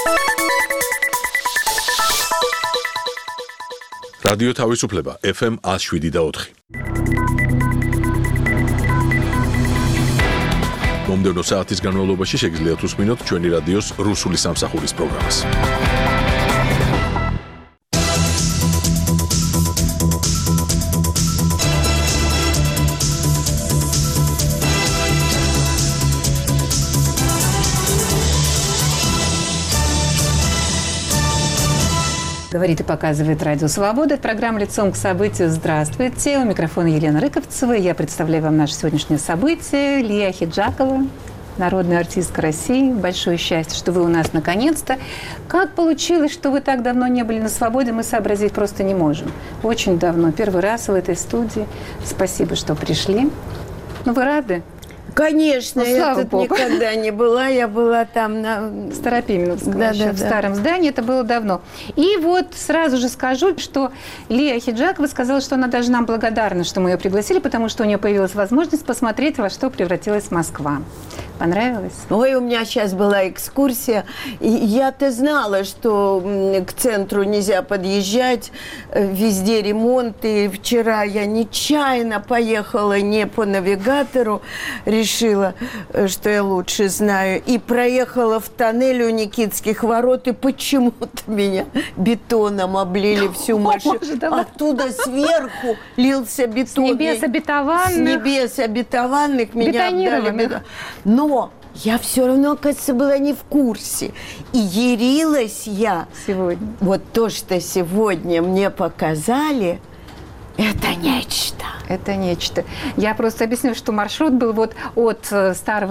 რადიო თავისუფლება FM 107.4. მომდევნო საათის განმავლობაში შეგიძლიათ უსმინოთ ჩვენი რადიოს რუსული სამსახურის პროგრამას. Говорит и показывает Радио Свобода. Это программа «Лицом к событию». Здравствуйте. У микрофона Елена Рыковцева. Я представляю вам наше сегодняшнее событие. Лия Ахеджакова, народная артистка России. Большое счастье, что вы у нас наконец-то. Как получилось, что вы так давно не были на свободе, мы сообразить просто не можем. Очень давно. Первый раз в этой студии. Спасибо, что пришли. Ну, вы рады? Конечно, я тут никогда не была, я была там на Старопименовском, в старом здании, это было давно. И вот сразу же скажу, что Лия Ахеджакова сказала, что она даже нам благодарна, что мы ее пригласили, потому что у нее появилась возможность посмотреть, во что превратилась Москва. Понравилось? Ой, у меня сейчас была экскурсия, и я-то знала, что к центру нельзя подъезжать, везде ремонт, и вчера я нечаянно поехала не по навигатору, решила, что я лучше знаю, и проехала в тоннель у Никитских ворот, и почему-то меня бетоном облили всю машину. Оттуда сверху лился бетон. С небес обетованных. С небес обетованных меня обдали бетоном. Но я все равно, оказывается, была не в курсе. И ярилась я. Сегодня. Вот то, что сегодня мне показали, это нечто. Это нечто. Я просто объясню, что маршрут был вот от старого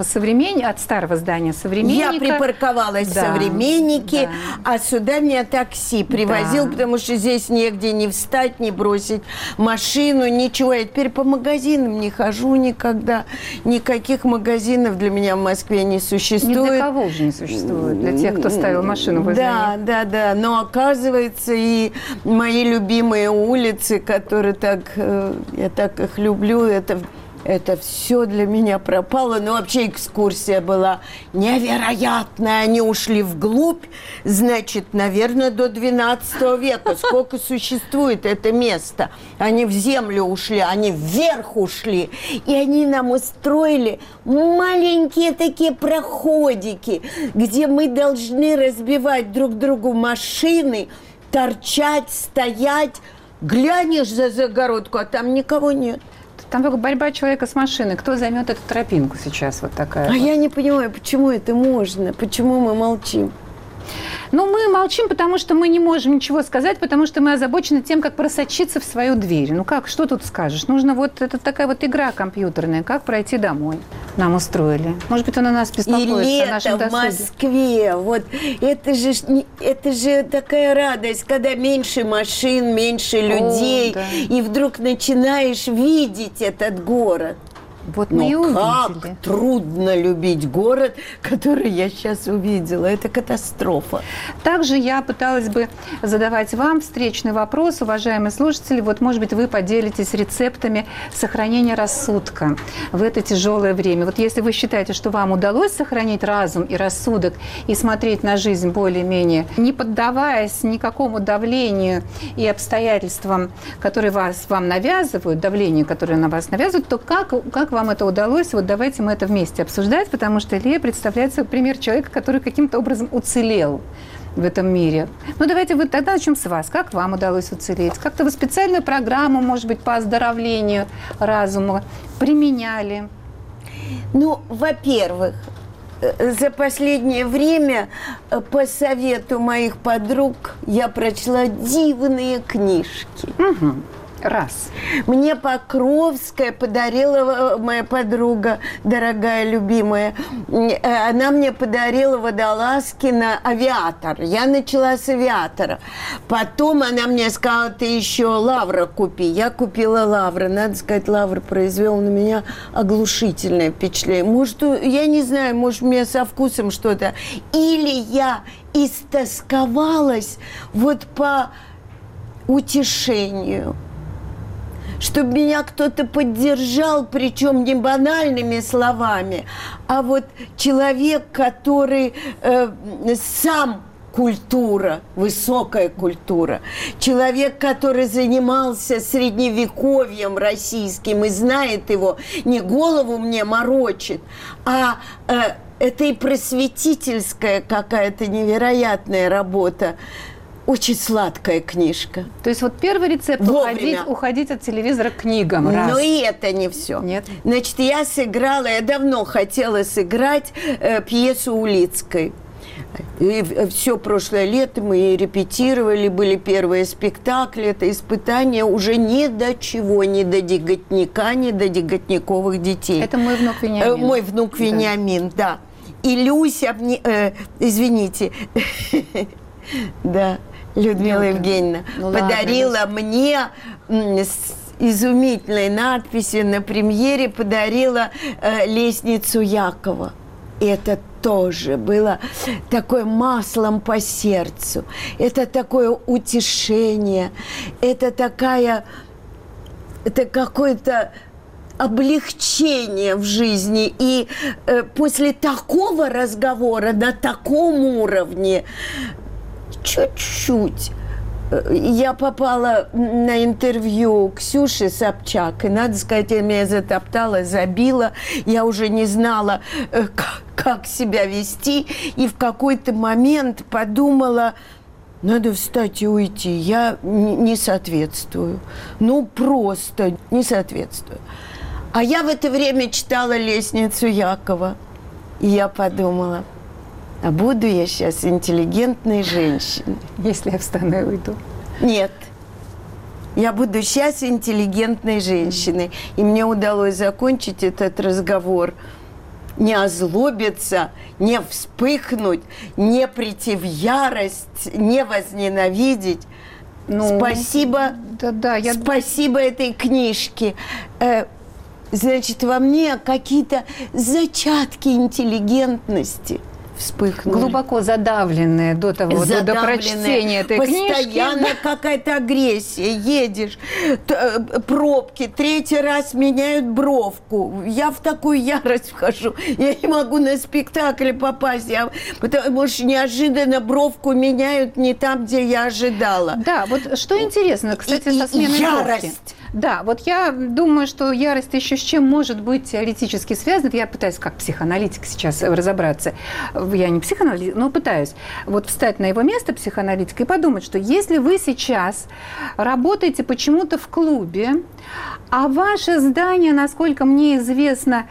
здания «Современника». Я припарковалась в «Современнике», а сюда меня такси привозил, потому что здесь негде не встать, не бросить машину, ничего. Я теперь по магазинам не хожу никогда. Никаких магазинов для меня в Москве не существует. Ни для кого уже не существует, для тех, кто ставил машину возле них. Да. Но оказывается, и мои любимые улицы, которые я так их люблю, это все для меня пропало. Но вообще экскурсия была невероятная. Они ушли вглубь, значит, наверное, до 12 века. Сколько существует это место. Они в землю ушли, они вверх ушли. И они нам устроили маленькие такие проходики, где мы должны разбивать друг другу машины, торчать, стоять. Глянешь за загородку, а там никого нет. Там только борьба человека с машиной. Кто займет эту тропинку сейчас вот такая? Я не понимаю, почему это можно, почему мы молчим. Ну, мы молчим, потому что мы не можем ничего сказать, потому что мы озабочены тем, как просочиться в свою дверь. Ну как, что тут скажешь? Нужно вот, это такая вот игра компьютерная, как пройти домой. Нам устроили. Может быть, он о нас беспокоится, о нашем досуге. И лето в Москве. Вот это же такая радость, когда меньше машин, меньше людей, и вдруг начинаешь видеть этот город. Вот мы и увидели. Как трудно любить город, который я сейчас увидела. Это катастрофа. Также я пыталась бы задавать вам встречный вопрос, уважаемые слушатели. Вот, может быть, вы поделитесь рецептами сохранения рассудка в это тяжелое время. Вот если вы считаете, что вам удалось сохранить разум и рассудок и смотреть на жизнь более-менее, не поддаваясь никакому давлению и обстоятельствам, которые вам навязывают, давлению, которое на вас навязывают, то как вам это удалось? Вот давайте мы это вместе обсуждать, потому что Лия представляет собой пример человека, который каким-то образом уцелел в этом мире. Ну, давайте вот тогда начнем с вас. Как вам удалось уцелеть? Как-то вы специальную программу, может быть, по оздоровлению разума применяли? Ну, во-первых, за последнее время по совету моих подруг я прочла дивные книжки. Угу. Раз. Мне Покровская подарила, моя подруга, дорогая, любимая, она мне подарила Водолазкина «Авиатор». Я начала с «Авиатора». Потом она мне сказала, ты еще «Лавра» купи. Я купила «Лавра». Надо сказать, «Лавра» произвел на меня оглушительное впечатление. Может, я не знаю, может, у меня со вкусом что-то. Или я истосковалась вот по утешению, чтобы меня кто-то поддержал, причем не банальными словами, а вот человек, который сам культура, высокая культура. Человек, который занимался средневековьем российским и знает его, не голову мне морочит, а это и просветительская какая-то невероятная работа. Очень сладкая книжка. То есть вот первый рецепт уходить от телевизора к книгам. Раз. Но и это не все. Нет. Значит, я давно хотела сыграть пьесу Улицкой. И все прошлое лето мы репетировали, были первые спектакли, это испытания уже ни до чего, ни до Деготняка, ни до Деготняковых детей. Это мой внук Вениамин. Мой внук Вениамин, да. И Люся, извините, да, Людмила Евгеньевна, подарила мне с изумительной надписью на премьере, подарила лестницу Якова. И это тоже было такое маслом по сердцу. Это такое утешение. Это какое-то облегчение в жизни. И после такого разговора на таком уровне чуть-чуть я попала на интервью Ксюши Собчак, и, надо сказать, я меня затоптала, забила. Я уже не знала, как себя вести, и в какой-то момент подумала, надо встать и уйти. Я не соответствую. Ну, просто не соответствую. А я в это время читала «Лестницу Якова», и я подумала, а буду я сейчас интеллигентной женщиной. Если я встану и уйду. Нет. Я буду сейчас интеллигентной женщиной. И мне удалось закончить этот разговор. Не озлобиться, не вспыхнуть, не прийти в ярость, не возненавидеть. Спасибо. Спасибо этой книжке. Значит, во мне какие-то зачатки интеллигентности вспыхнули. Глубоко задавленные до прочтения этой книжки. Постоянно какая-то агрессия. Едешь, пробки, третий раз меняют бровку. Я в такую ярость вхожу. Я не могу на спектакль попасть. Потому что неожиданно бровку меняют не там, где я ожидала. Да, вот что интересно, кстати, со сменой бровки. Да, вот я думаю, что ярость еще с чем может быть теоретически связана. Я пытаюсь как психоаналитик сейчас разобраться. Я не психоаналитик, но пытаюсь вот встать на его место психоаналитика и подумать, что если вы сейчас работаете почему-то в клубе, а ваше здание, насколько мне известно,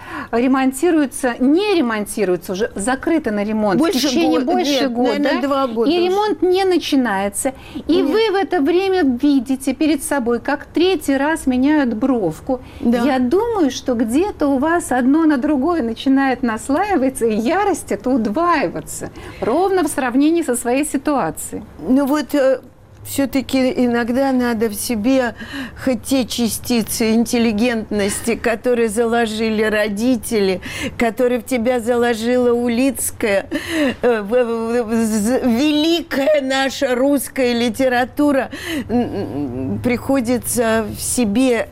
не ремонтируется уже, закрыто на ремонт в течение больше года, наверное, 2 года и ремонт не начинается, и вы в это время видите перед собой, как третий раз меняют бровку. Да. Я думаю, что где-то у вас одно на другое начинает наслаиваться, и ярость это удваиваться, ровно в сравнении со своей ситуацией. Ну вот все-таки иногда надо в себе хоть те частицы интеллигентности, которые заложили родители, которые в тебя заложила Улицкая, великая наша русская литература, приходится в себе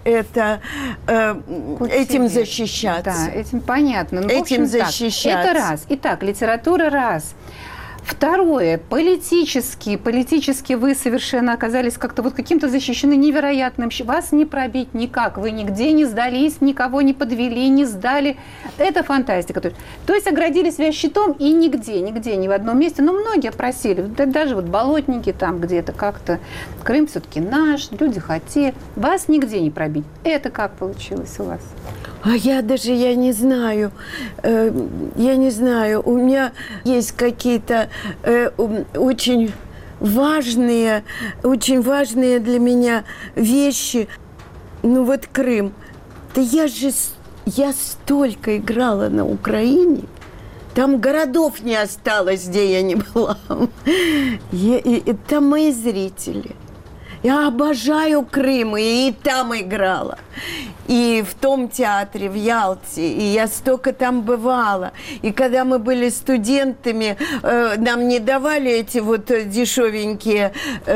этим защищаться. Да, этим понятно. Ну, этим защищаться. Это раз. Итак, литература раз. Второе, политически вы совершенно оказались как-то вот каким-то защищены невероятным. Вас не пробить никак, вы нигде не сдались, никого не подвели, не сдали. Это фантастика. То есть оградили себя щитом и нигде, ни в одном месте. Но многие просили, даже вот болотники там где-то как-то. Крым все-таки наш, люди хотели. Вас нигде не пробить. Это как получилось у вас? А я не знаю. Я не знаю. У меня есть какие-то очень важные для меня вещи. Ну вот Крым. Да я столько играла на Украине. Там городов не осталось, где я не была. Там мои зрители. Я обожаю Крым, и там играла. И в том театре, в Ялте. И я столько там бывала. И когда мы были студентами, нам не давали эти вот дешевенькие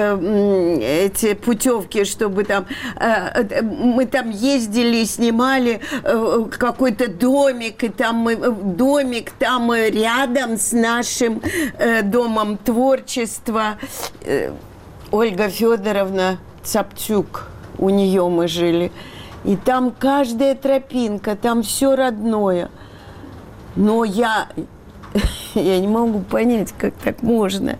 эти путевки, чтобы там... мы там ездили, снимали какой-то домик, и там домик там рядом с нашим домом творчества. Ольга Федоровна Цапчук, у нее мы жили. И там каждая тропинка, там все родное. Но я не могу понять, как так можно.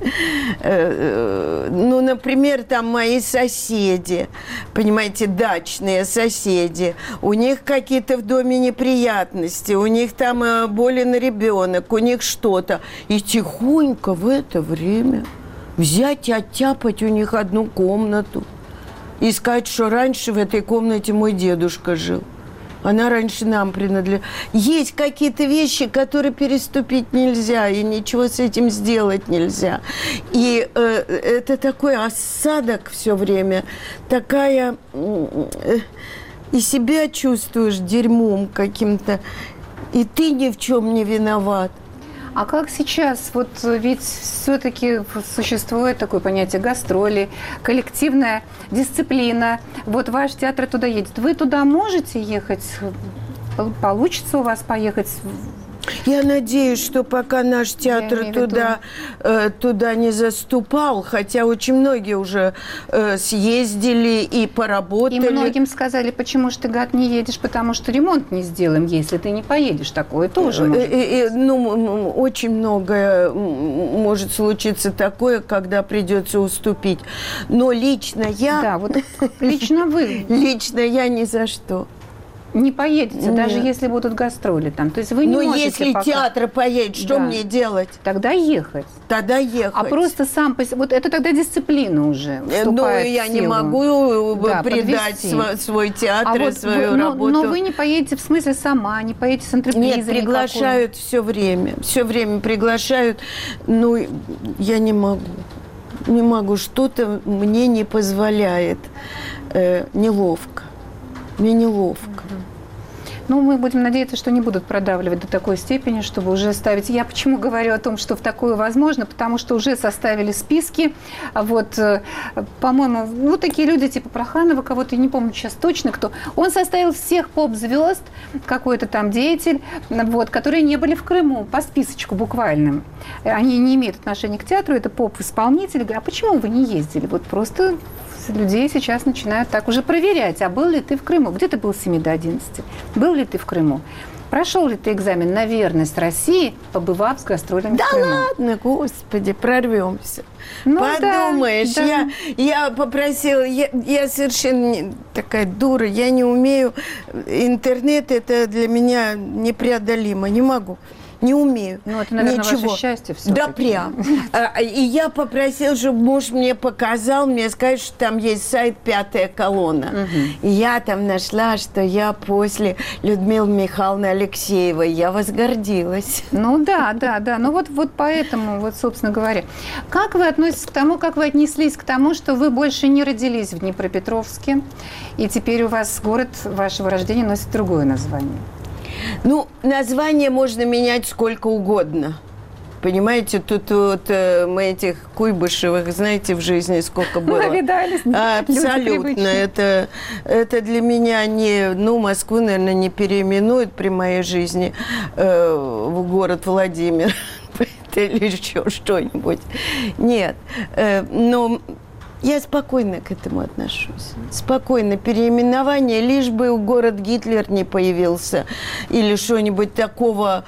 Ну, например, там мои соседи, понимаете, дачные соседи, у них какие-то в доме неприятности, у них там болен ребенок, у них что-то. И тихонько в это время взять и оттяпать у них одну комнату. И сказать, что раньше в этой комнате мой дедушка жил. Она раньше нам принадлежала. Есть какие-то вещи, которые переступить нельзя, и ничего с этим сделать нельзя. И это такой осадок все время. Такая... и себя чувствуешь дерьмом каким-то. И ты ни в чем не виноват. А как сейчас? Вот ведь все-таки существует такое понятие гастроли, коллективная дисциплина. Вот ваш театр туда едет. Вы туда можете ехать? Получится у вас поехать? Я надеюсь, что пока наш театр туда не заступал, хотя очень многие уже съездили и поработали. И многим сказали, почему же ты, гад, не едешь, потому что ремонт не сделаем, если ты не поедешь. Такое тоже может быть. Ну, очень многое может случиться такое, когда придется уступить. Но лично я... Да, вот лично вы. Лично я ни за что. Не поедете, даже Нет. если будут гастроли там. То есть вы не Но можете если пока... театр поедет, что мне делать? Тогда ехать. Тогда ехать. А просто сам... Вот это тогда дисциплина уже вступает Ну, я в не силу. могу предать подвести. свой театр и свою работу. Но вы не поедете, в смысле, сама, не поедете с антрепризой. Нет, приглашают все время. Все время приглашают. Ну, я не могу. Не могу. Что-то мне не позволяет. Неловко. Мне неловко. Ну, мы будем надеяться, что не будут продавливать до такой степени, чтобы уже ставить... Я почему говорю о том, что в такое возможно, потому что уже составили списки. Вот, по-моему, ну, такие люди типа Проханова, кого-то, я не помню сейчас точно кто. Он составил всех поп-звезд, какой-то там деятель, вот, которые не были в Крыму, по списочку буквально. Они не имеют отношения к театру, это поп-исполнители. Говорят, а почему вы не ездили? Вот просто... Людей сейчас начинают так уже проверять, а был ли ты в Крыму? Где ты был с 7 до 11? Был ли ты в Крыму? Прошел ли ты экзамен на верность России, побывав с гастролями в Крыму? Да ладно, господи, прорвемся. Ну, подумаешь, да. Я попросила, я совершенно такая дура, я не умею, интернет это для меня непреодолимо, не могу. Не умею. Ну, это, наверное, ничего. ваше счастье все. Да, прям. И я попросила, чтобы муж мне показал, мне сказать, что там есть сайт «Пятая колонна». И я там нашла, что я после Людмилы Михайловны Алексеевой. Я возгордилась. Ну, да. Ну, вот поэтому, вот, собственно говоря. Как вы относитесь к тому, как вы отнеслись к тому, что вы больше не родились в Днепропетровске, и теперь у вас город вашего рождения носит другое название? Ну, название можно менять сколько угодно. Понимаете, тут вот мы этих Куйбышевых, знаете, в жизни сколько было. Навидались. Абсолютно. Это для меня не... Ну, Москву, наверное, не переименуют при моей жизни в город Владимир или еще что-нибудь. Нет. Но... Я спокойно к этому отношусь. Спокойно. Переименование, лишь бы город Гитлер не появился или что-нибудь такого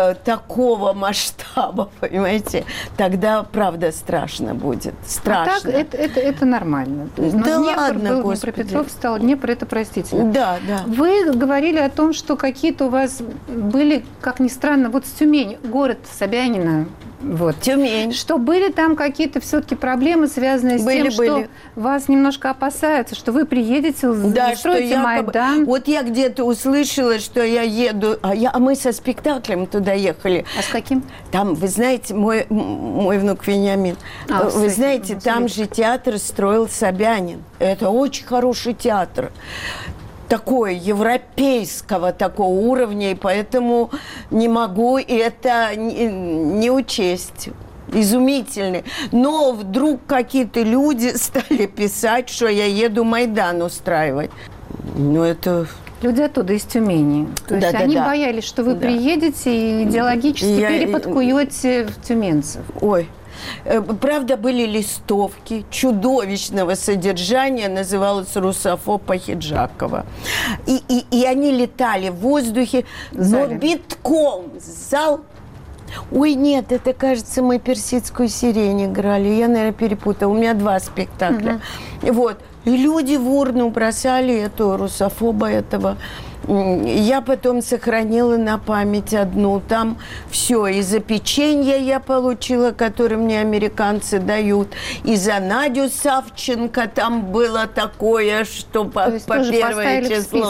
масштаба, понимаете? Тогда, правда, страшно будет. Страшно. А так это нормально. То есть, да Днепр ладно, был, Господи. Днепропетров стал, Днепр это простительно. Да. Вы говорили о том, что какие-то у вас были, как ни странно, вот с Тюмени, город Собянина, Вот. Тюмень. Что были там какие-то все-таки проблемы, связанные с тем, что вас немножко опасаются, что вы приедете, устроите Майдан. Вот я где-то услышала, что я еду, а мы со спектаклем туда ехали. А с каким? Там, вы знаете, мой внук Вениамин, вы знаете, там же театр строил Собянин. Это очень хороший театр. Такой европейского такого уровня, и поэтому не могу это не учесть. Изумительный. Но вдруг какие-то люди стали писать, что я еду Майдан устраивать. Ну, это... Люди оттуда, из Тюмени. То есть они боялись, что вы приедете и идеологически переподкуете тюменцев. Ой. Правда, были листовки чудовищного содержания, называлась «Русофоб Ахиджакова». И они летали в воздухе, но битком зал. Ой, нет, это, кажется, мы «Персидскую сирень» играли. Я, наверное, перепутала. У меня 2 спектакля. Вот. И люди в урну бросали эту русофоба этого. Я потом сохранила на память одну. Там все. И за печенье я получила, которое мне американцы дают. И за Надю Савченко там было такое, что по первое число.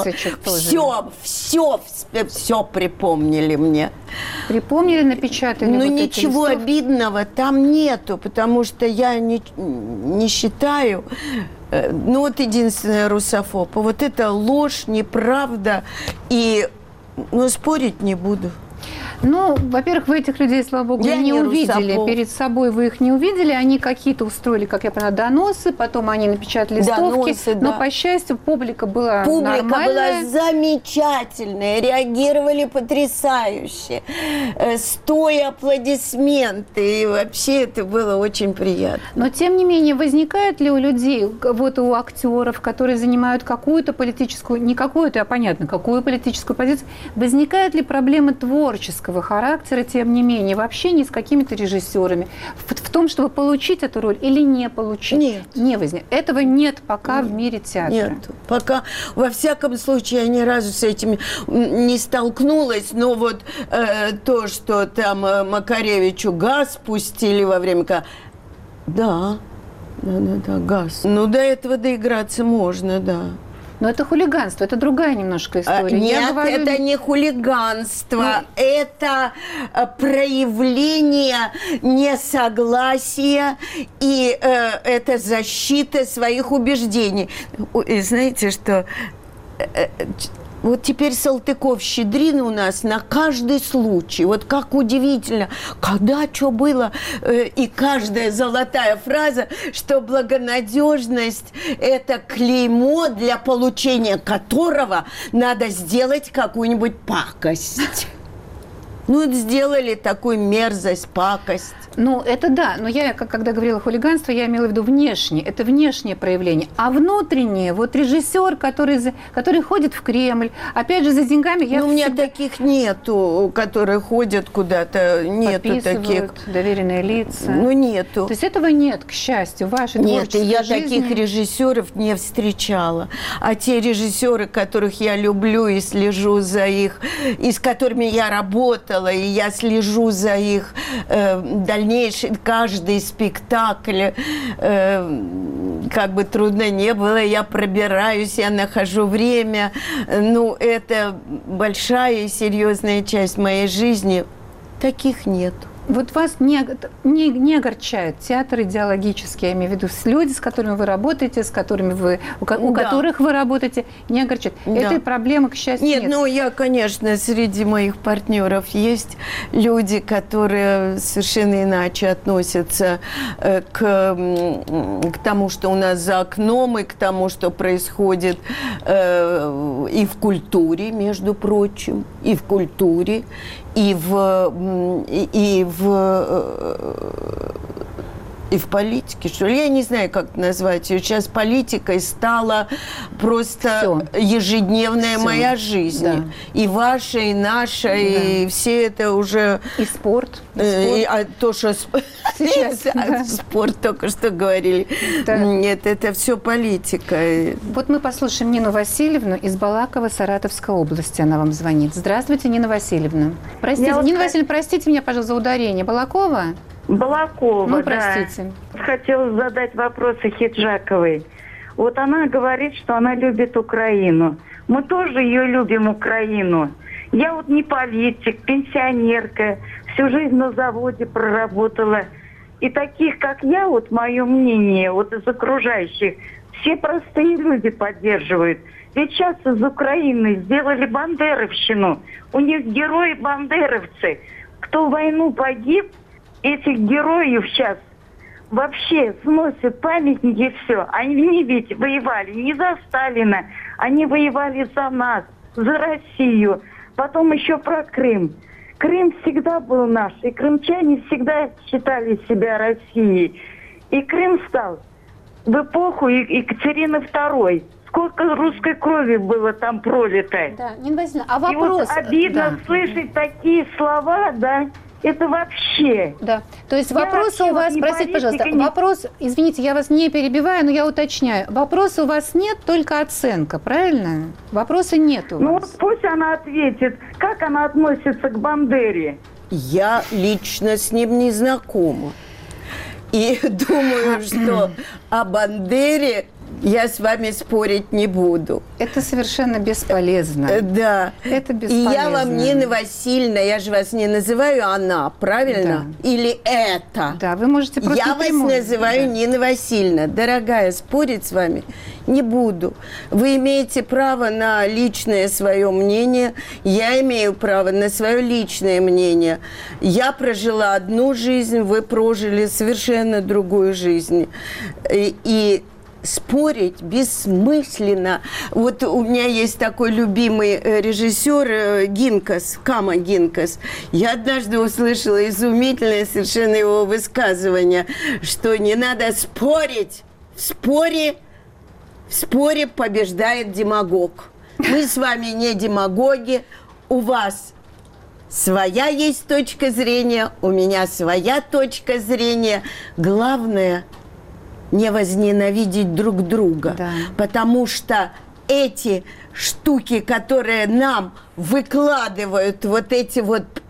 Все припомнили мне. Припомнили, напечатали? Ну, ничего обидного там нету, потому что я не считаю... Ну, вот единственное, русофоб. Вот это ложь, неправда. И, спорить не буду. Ну, во-первых, вы этих людей, слава богу, не увидели. Русофоб. Перед собой вы их не увидели. Они какие-то устроили, как я поняла, доносы. Потом они напечатали листовки. Но, по счастью, публика была нормальная. Публика была замечательная. Реагировали потрясающе. Стоя аплодисменты. И вообще это было очень приятно. Но, тем не менее, возникает ли у людей, вот у актеров, которые занимают какую-то политическую, не какую-то, а понятно, какую политическую позицию, возникает ли проблема творческого характера, тем не менее, в общении с какими-то режиссерами, в том, чтобы получить эту роль или не получить? Нет. Не возникает. Этого нет пока в мире театра. Нет. Пока, во всяком случае, я ни разу с этим не столкнулась, но вот то, что там Макаревичу газ пустили во время... Да, газ. Ну, до этого доиграться можно, да. Но это хулиганство, это другая немножко история. Нет, это не хулиганство, это проявление несогласия и это защита своих убеждений. И знаете, что... Вот теперь Салтыков-Щедрин у нас на каждый случай. Вот как удивительно, когда что было. И каждая золотая фраза, что благонадежность – это клеймо, для получения которого надо сделать какую-нибудь пакость. Ну, сделали такую мерзость, пакость. Ну, это да. Но я, когда говорила хулиганство, я имела в виду внешнее. Это внешнее проявление. А внутреннее, вот режиссер, который ходит в Кремль, опять же, за деньгами... У меня таких нету, которые ходят куда-то. Нету таких. Доверенные лица. Ну, нету. То есть этого нет, к счастью, в вашей творческой жизни. Нет, я таких режиссеров не встречала. А те режиссеры, которых я люблю и слежу за их, и с которыми я работала, и я слежу за их дальнейший, каждый спектакль, как бы трудно не было, я пробираюсь, я нахожу время. Ну, это большая и серьезная часть моей жизни. Таких нет. Вот вас не огорчает театр идеологический, я имею в виду, люди, с которыми вы работаете, с которыми вы, у которых вы работаете, не огорчает. Этой проблемы, к счастью, нет. Нет, я, конечно, среди моих партнеров есть люди, которые совершенно иначе относятся к тому, что у нас за окном, и к тому, что происходит и в культуре, между прочим, и в культуре, И в политике, что ли? Я не знаю, как это назвать. Сейчас политикой стала просто ежедневная моя жизнь. Да. И ваша, и наша, и все это уже... И спорт. То, что... Сейчас. Спорт только что говорили. Да. Нет, это все политика. Вот мы послушаем Нину Васильевну из Балакова Саратовской области. Она вам звонит. Здравствуйте, Нина Васильевна. Простите, Нина Васильевна, простите меня, пожалуйста, за ударение. Балакова? Балакова, ну, простите. Да. Хотела задать вопрос Хиджаковой. Вот она говорит, что она любит Украину. Мы тоже ее любим, Украину. Я вот не политик, пенсионерка, всю жизнь на заводе проработала. И таких, как я, вот мое мнение, вот из окружающих, все простые люди поддерживают. Ведь сейчас из Украины сделали бандеровщину. У них герои бандеровцы. Кто в войну погиб, этих героев сейчас вообще сносят памятники и все. Они ведь воевали не за Сталина, они воевали за нас, за Россию. Потом еще про Крым. Крым всегда был наш, и крымчане всегда считали себя Россией. И Крым стал в эпоху Екатерины II. Сколько русской крови было там пролито. Да, Нина Васильевна, а вопрос... И вот обидно слышать такие слова, да, это вообще... Да, то есть вопрос у вас, простите, пожалуйста, вопрос, извините, я вас не перебиваю, но я уточняю, вопроса у вас нет, только оценка, правильно? Вопроса нет у вас. Ну вот пусть она ответит, как она относится к Бандере. Я лично с ним не знакома. И думаю, что о Бандере я с вами спорить не буду. Это совершенно бесполезно. Да. Это бесполезно. И я вам, Нина Васильевна, я же вас не называю она, правильно? Да. Или это. Да, вы можете просто я вас называю да. Нина Васильевна. Дорогая, спорить с вами не буду. Вы имеете право на личное свое мнение. Я имею право на свое личное мнение. Я прожила одну жизнь, вы прожили совершенно другую жизнь. И спорить бессмысленно. Вот у меня есть такой любимый режиссер Гинкас, Кама Гинкас. Я однажды услышала изумительное совершенно его высказывание, что не надо спорить. В споре побеждает демагог. Мы с вами не демагоги. У вас своя есть точка зрения, у меня своя точка зрения. Главное – не возненавидеть друг друга, да. Потому что эти штуки, которые нам выкладывают, вот эти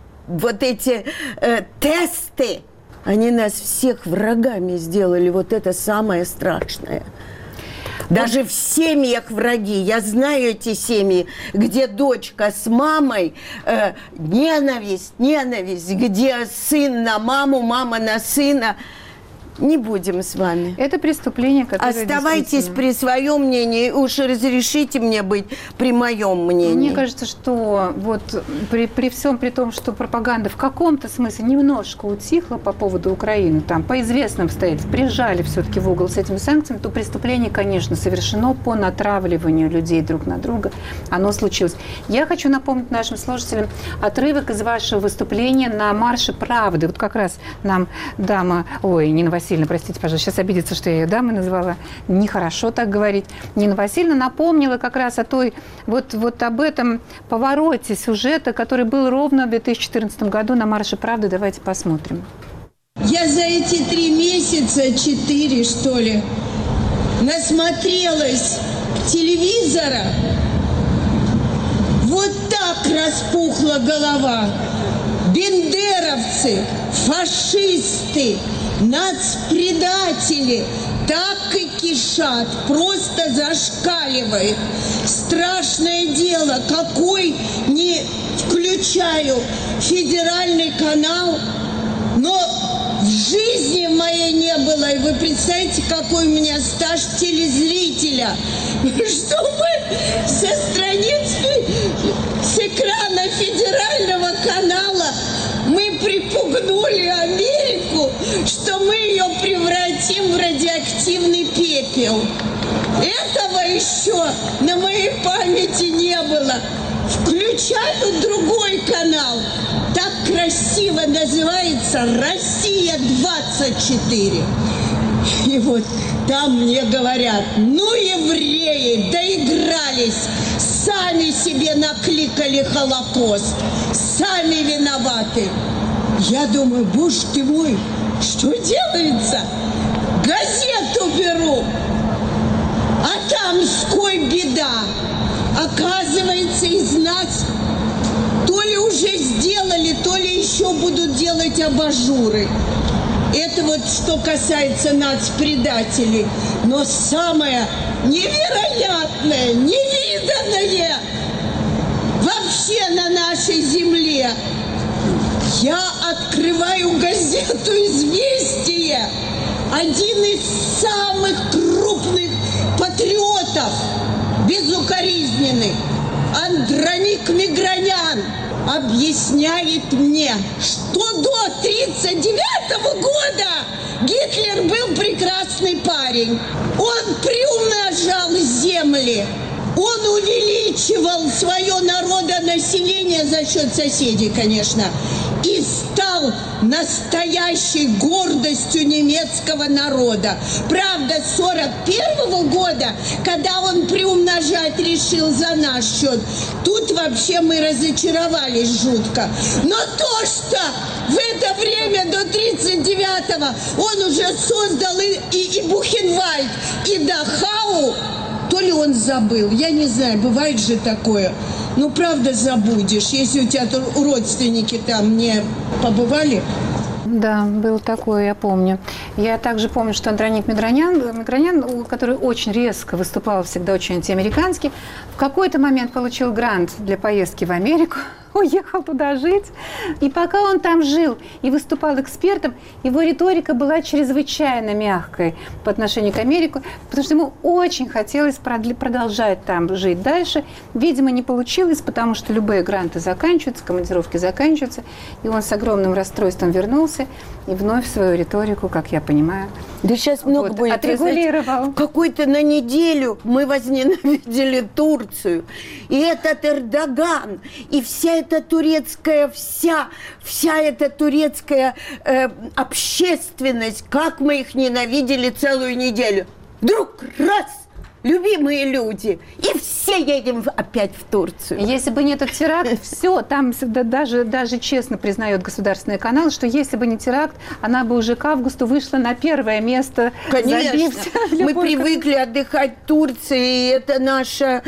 тесты, они нас всех врагами сделали. Вот это самое страшное. Даже в семьях враги. Я знаю эти семьи, где дочка с мамой, ненависть, где сын на маму, мама на сына. Не будем с вами. Это преступление, которое оставайтесь при своем мнении. Уж разрешите мне быть при моем мнении. Мне кажется, что вот при всем при том, что пропаганда в каком-то смысле немножко утихла по поводу Украины, там по известным обстоятельствам прижали все-таки в угол с этими санкциями, то преступление, конечно, совершено по натравливанию людей друг на друга. Оно случилось. Я хочу напомнить нашим слушателям отрывок из вашего выступления на Марше Правды. Вот как раз нам дама, Нина Васильевна, простите, пожалуйста, сейчас обидится, что я ее дамой назвала. Нехорошо так говорить. Нина Васильевна напомнила как раз о той, вот об этом повороте сюжета, который был ровно в 2014 году на Марше Правды. Давайте посмотрим. Я за эти 3 месяца, 4 что ли, насмотрелась телевизора. Вот так распухла голова. Бендеровцы, фашисты, нацпредатели так и кишат, просто зашкаливает. Страшное дело, какой не включаю федеральный канал, но в жизни моей не было. И вы представляете, какой у меня стаж телезрителя. Чтобы со страницы, с экрана федерального канала мы припугнули Америку, что мы ее превратим в радиоактивный пепел. Этого еще на моей памяти не было. Включаю другой канал. Так красиво называется «Россия 24. И вот там мне говорят, ну, евреи, доигрались, сами себе накликали Холокост, сами виноваты. Я думаю, боже ты мой, что делается? Газету беру, а там сколь беда. Оказывается, из нас то ли уже сделали, то ли еще будут делать абажуры. Это вот что касается нацпредателей. Но самое невероятное, невиданное вообще на нашей земле. Я открываю газету «Известия». Один из самых крупных патриотов, безукоризненных, Андроник Мигранян, объясняет мне, что до 1939 года Гитлер был прекрасный парень. Он приумножал земли. Он увеличивал свое народонаселение за счет соседей, конечно, и стал настоящей гордостью немецкого народа. Правда, с 1941 года, когда он приумножать решил за наш счет, тут вообще мы разочаровались жутко. Но то, что в это время до 1939-го он уже создал и Бухенвальд, и Дахау, то ли он забыл, я не знаю, бывает же такое. Ну, правда, забудешь, если у тебя родственники там не побывали. Да, было такое, я помню. Я также помню, что Андроник Мигранян, который очень резко выступал, всегда очень антиамериканский, в какой-то момент получил грант для поездки в Америку, уехал туда жить. И пока он там жил и выступал экспертом, его риторика была чрезвычайно мягкой по отношению к Америке, потому что ему очень хотелось продолжать там жить дальше. Видимо, не получилось, потому что любые гранты заканчиваются, командировки заканчиваются, и он с огромным расстройством вернулся и вновь свою риторику, как я понимаю, да сейчас много будет. Отрегулировал. Какой-то на неделю мы возненавидели Турцию. И этот Эрдоган, и вся эта турецкая, вся эта турецкая общественность, как мы их ненавидели целую неделю. Вдруг раз! Любимые люди. И все едем опять в Турцию. Если бы не этот теракт, все, там даже честно признает государственный канал, что если бы не теракт, она бы уже к августу вышла на первое место. Конечно. Мы привыкли отдыхать в Турции, и это наше,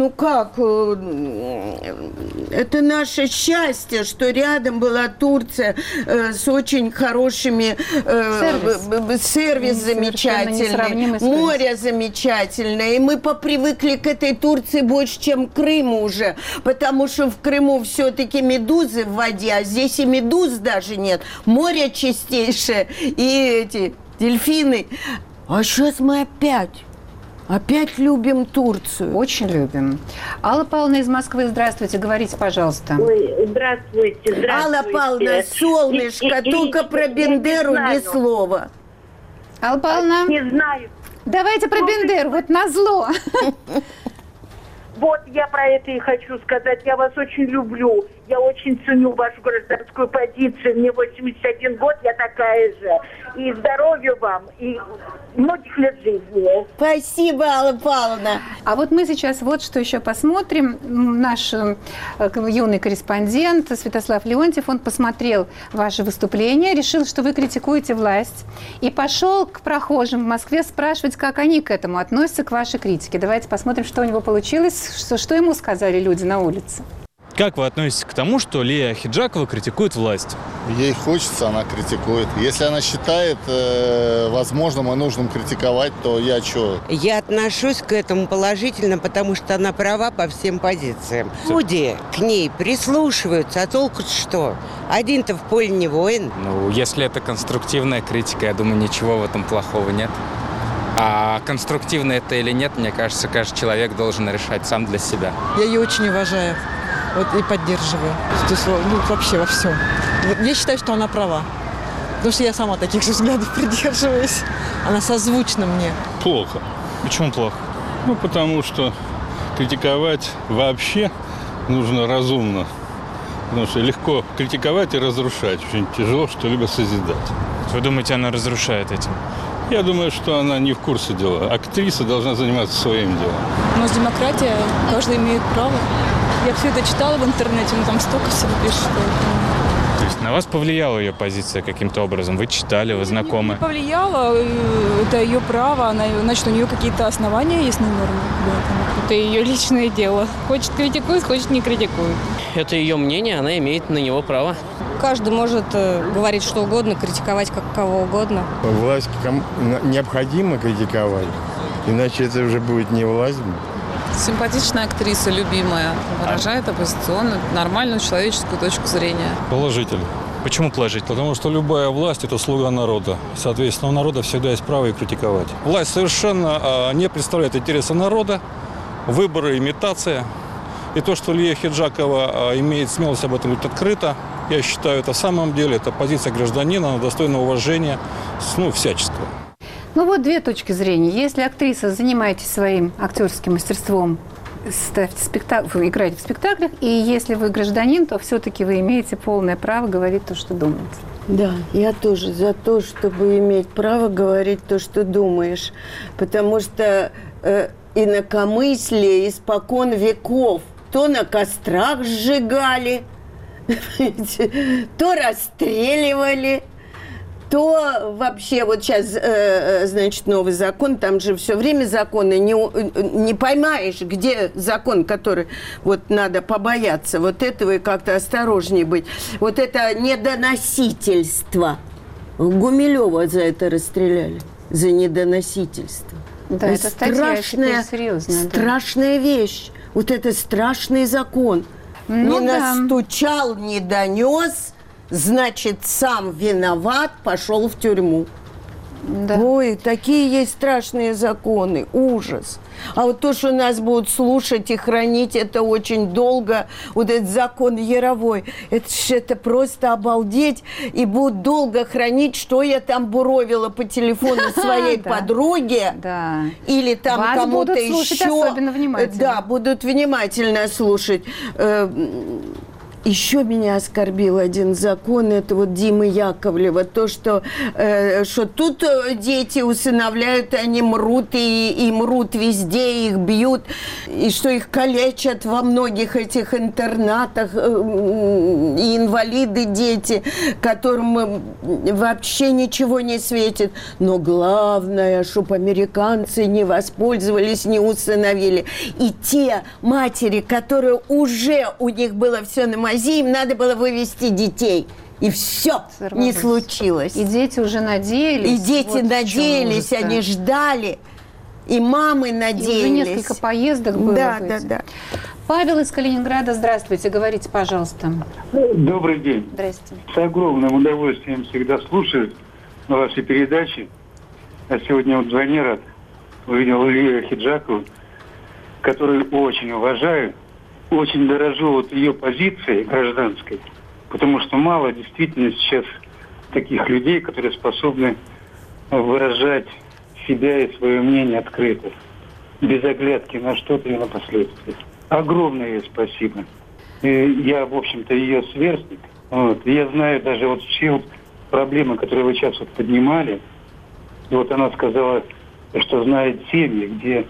это наше счастье, что рядом была Турция с очень хорошими сервис замечательный, море замечательное. И мы попривыкли к этой Турции больше, чем к Крыму уже. Потому что в Крыму все-таки медузы в воде, а здесь и медуз даже нет. Море чистейшее и эти дельфины. А сейчас мы опять любим Турцию. Очень любим. Алла Павловна из Москвы, здравствуйте. Говорите, пожалуйста. Ой, здравствуйте. Алла Павловна, солнышко, только про Бендеру ни слова. Алла Павловна. Не знаю. Давайте про Бендеру, вот назло. Вот я про это и хочу сказать. Я вас очень люблю. Я очень ценю вашу гражданскую позицию. Мне 81 год, я такая же. И здоровья вам, и многих лет жизни. Спасибо, Алла Павловна. А вот мы сейчас вот что еще посмотрим. Наш юный корреспондент Святослав Леонтьев, он посмотрел ваше выступление, решил, что вы критикуете власть, и пошел к прохожим в Москве спрашивать, как они к этому относятся, к вашей критике. Давайте посмотрим, что у него получилось, что ему сказали люди на улице. Как вы относитесь к тому, что Лия Ахеджакова критикует власть? Ей хочется, она критикует. Если она считает возможным и нужным критиковать, то я что? Я отношусь к этому положительно, потому что она права по всем позициям. Люди к ней прислушиваются, а толку что? Один-то в поле не воин. Ну, если это конструктивная критика, я думаю, ничего в этом плохого нет. А конструктивно это или нет, мне кажется, каждый человек должен решать сам для себя. Я ее очень уважаю. Вот и поддерживаю. То есть, вообще во всем. Я считаю, что она права. Потому что я сама таких же взглядов придерживаюсь. Она созвучна мне. Плохо. Почему плохо? Потому что критиковать вообще нужно разумно. Потому что легко критиковать и разрушать. Очень тяжело что-либо созидать. Вы думаете, она разрушает этим? Я думаю, что она не в курсе дела. Актриса должна заниматься своим делом. У нас демократия, каждый имеет право. Я все это читала в интернете, но там столько всего пишут. То есть на вас повлияла ее позиция каким-то образом? Вы читали, вы знакомы? Не повлияло, это ее право, значит, у нее какие-то основания есть, наверное. Это ее личное дело. Хочет критикует, хочет не критикует. Это ее мнение, она имеет на него право. Каждый может говорить что угодно, критиковать кого угодно. Власть необходимо критиковать, иначе это уже будет не власть. Симпатичная актриса, любимая, выражает оппозиционную, нормальную человеческую точку зрения. Положительно. Почему положительно? Потому что любая власть – это слуга народа. Соответственно, у народа всегда есть право и критиковать. Власть совершенно не представляет интересы народа, выборы – имитация. И то, что Лия Хиджакова имеет смелость об этом говорить открыто, я считаю, это в самом деле это позиция гражданина, она достойна уважения, всяческого. Ну вот две точки зрения. Если актриса, занимаетесь своим актерским мастерством, вы играете в спектаклях, и если вы гражданин, то все-таки вы имеете полное право говорить то, что думаете. Да, я тоже за то, чтобы иметь право говорить то, что думаешь. Потому что инакомыслие испокон веков. То на кострах сжигали, то расстреливали, то вообще вот сейчас, значит, новый закон, там же все время законы, не поймаешь, где закон, который вот надо побояться, вот этого и как-то осторожнее быть. Вот это недоносительство. Гумилева за это расстреляли, за недоносительство. Да, это страшная вещь. Вот это страшный закон. Не настучал, не донес, значит, сам виноват, пошел в тюрьму. Да. Ой, такие есть страшные законы. Ужас. А вот то, что нас будут слушать и хранить, это очень долго. Вот этот закон Яровой. Это просто обалдеть. И будут долго хранить, что я там буровила по телефону своей подруге. Или там кому-то еще. Вас будут слушать особенно внимательно. Да, будут внимательно слушать. Еще меня оскорбил один закон, это вот Димы Яковлева, то, что тут дети усыновляют, они мрут, и мрут везде, их бьют, и что их калечат во многих этих интернатах, и инвалиды дети, которым вообще ничего не светит. Но главное, чтобы американцы не воспользовались, не усыновили. И те матери, которые уже у них было все на мази, им надо было вывести детей. И все не случилось. И дети уже надеялись. И дети надеялись, они ждали. И мамы надеялись. И уже несколько поездок было. Да. Павел из Калининграда, здравствуйте. Говорите, пожалуйста. Добрый день. Здрасте. С огромным удовольствием всегда слушаю ваши передачи. А сегодня вот вдвойне рад. Увидел Лию Хиджакову, которую очень уважаю. Очень дорожу вот ее позицией гражданской, потому что мало действительно сейчас таких людей, которые способны выражать себя и свое мнение открыто, без оглядки на что-то и на последствия. Огромное ей спасибо. И я, в общем-то, ее сверстник. Вот. И я знаю даже вот все вот проблемы, которые вы сейчас вот поднимали. И вот она сказала, что знает семьи, где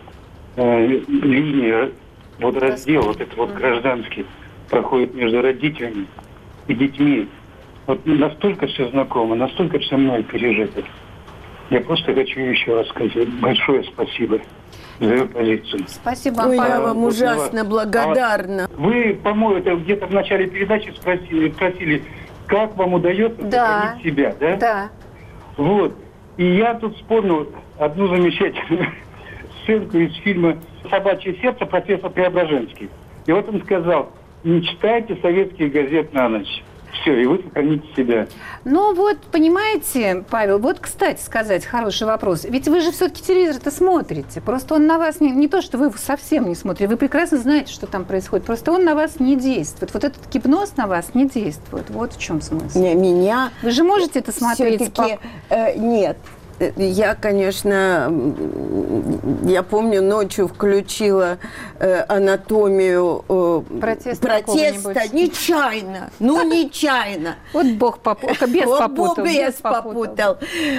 линия... Вот раздел, вот этот вот гражданский, проходит между родителями и детьми. Вот настолько все знакомо, настолько все мной пережито. Я просто хочу еще раз сказать большое спасибо за ее позицию. Спасибо, Ой, Павел. я вам ужасно благодарна. Вы, по-моему, это где-то в начале передачи спросили, как вам удается сохранить себя, да? Да. Вот. И я тут вспомнил одну замечательную сценку из фильма «Собачье сердце» профессор Преображенский. И вот он сказал, не читайте советские газеты на ночь. Все, и вы сохраните себя. Ну вот, понимаете, Павел, вот, кстати сказать, хороший вопрос. Ведь вы же все-таки телевизор-то смотрите. Просто он на вас не то, что вы совсем не смотрите. Вы прекрасно знаете, что там происходит. Просто он на вас не действует. Вот этот гипноз на вас не действует. Вот в чем смысл. Меня... Вы же можете это смотреть? Все-таки нет. Я, конечно, я помню, ночью включила анатомию протеста нечаянно. Ну, нечаянно. Вот Бог без попутал.